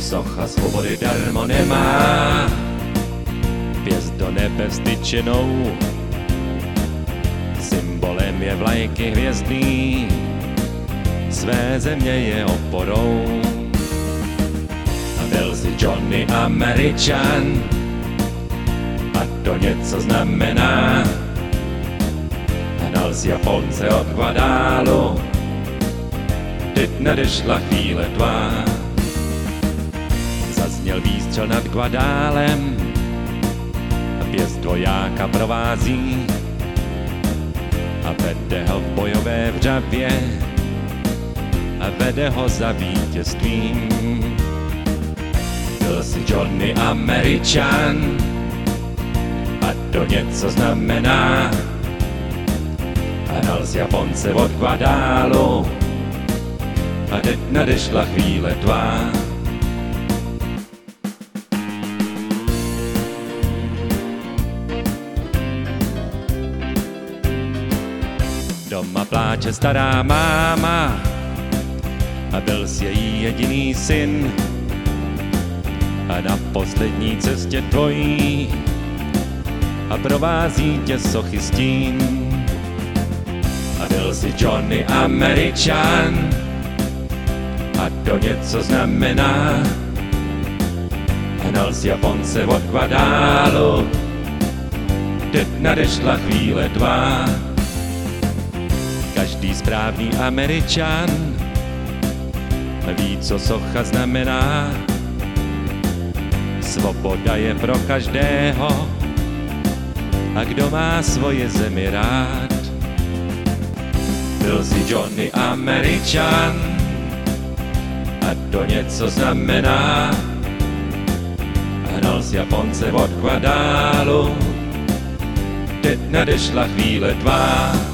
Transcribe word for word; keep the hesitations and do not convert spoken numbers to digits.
socha svobody darmo nemá. Pěst do nebe vstyčenou, symbolem je vlajky hvězdný, své země je oporou. A byl si Johnny Američan, a to něco znamená. Hnal z Japonce od Guadálu, teď nadešla chvíle tvá. Zazněl výstřel nad Guadálem, pěst vojáka provází a vede ho v bojové vřavě a vede ho za vítězstvím. Byl si Johnny Američan, a to něco znamená. Hnal z Japonce od Guadálu a teď nadešla chvíle tvá. Doma pláče stará máma a byl jsi její jediný syn. A na poslední cestě tvojí a provází tě sochy stín. A byl jsi Johnny Američan, a to něco znamená. Hnal z Japonce od Guadálu, teď nadešla chvíle tvá. Každý správný Američan ví, co socha znamená. Svoboda je pro každého, a kdo má svoje zemi rád. Byl si Johnny Američan, a to něco znamená. Hnal z Japonce od Guadálu, teď nadešla chvíle tvá.